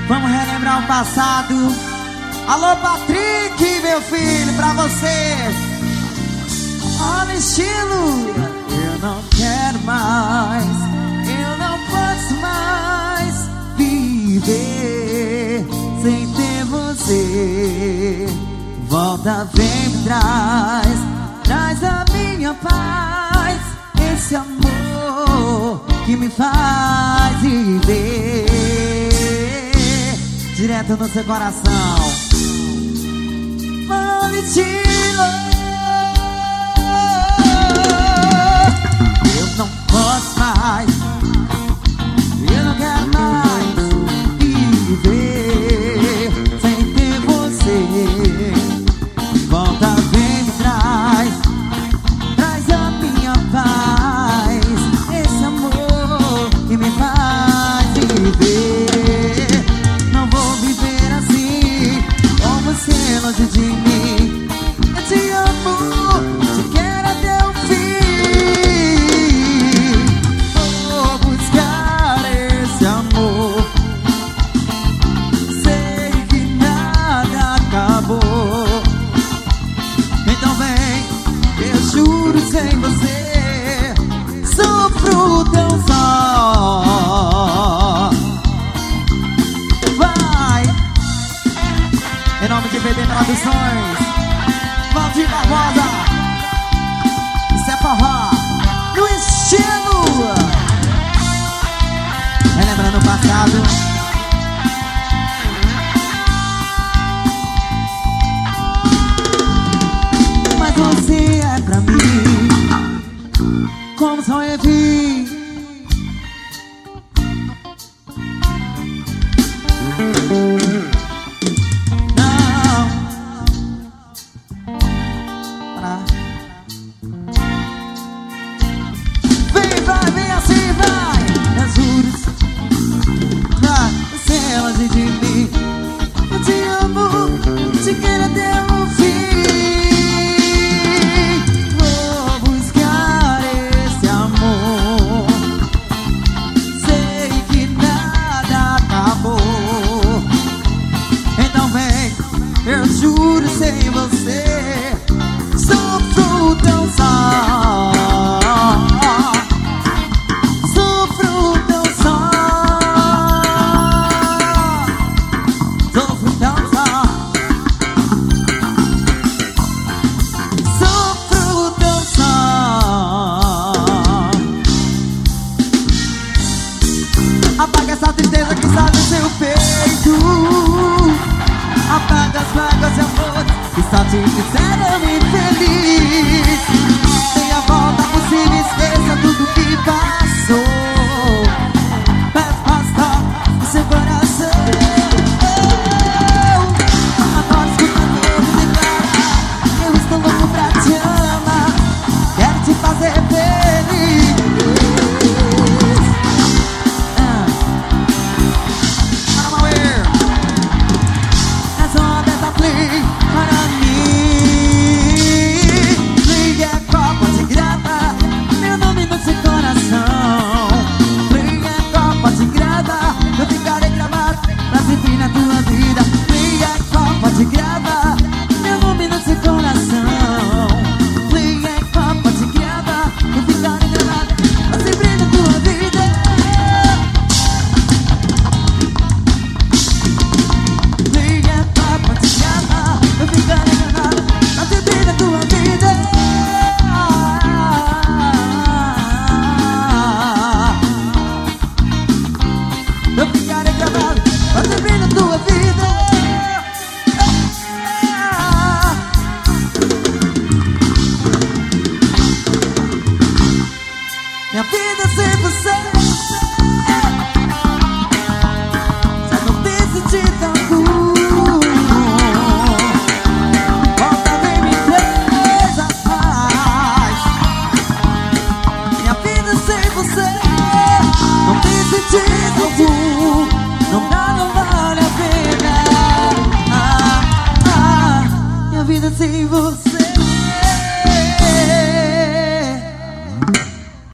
Vamos relembrar o passado. Alô, Patrick, meu filho, pra você. Olha o estilo. Eu não quero mais, eu não posso mais viver sem ter você. Volta, vem, me traz a minha paz, esse amor que me faz viver direto no seu coração. Valentino, eu não posso mais, eu não quero mais viver sem ter você. Volta, vem, me traz a minha paz, esse amor que me faz viver. Não vou viver assim, com você longe de mim. Eu te amo, te quero até o fim. Vou buscar esse amor, sei que nada acabou. Então vem, eu juro, sem você sofro tão só. Vai, em nome de VD Produções, Valdir Barbosa, isso é forró no estilo. Relembrando o passado. Mas você é pra mim como só eu vi. Não para. Vem, vai, vem assim, vai. Eu juro, vai, você é longe de mim. Eu te amo, te quero até o fim. Vou buscar esse amor, sei que nada acabou. Então vem, eu juro, sem você sofro tão só. Sofro tão só. Sofro tão só. Sofro tão só. Apaga essa tristeza que está no seu peito. Apaga as mágoas de amor que só te fizeram infeliz. Dê a volta por cima, esqueça tudo que passou. Basta o seu coração. Agora escuta tudo, declara: eu estou louco pra te amar, quero te fazer feliz. As ondas da play para mim. Play é copa de grava, meu nome no seu coração. Play é copa de grava, eu ficarei gravado pra sempre na tua vida. Play é copa de grava, meu nome no seu coração. Play é copa de grava, eu ficarei gravado pra sempre na tua vida. Play é copa de grava, eu ficarei gravado pra sempre na tua vida. Eu ficarei gravado pra sempre na tua vida. Minha vida sem você, já não tem sentido algum. Volta, vem, me traz a paz. Minha vida sem você.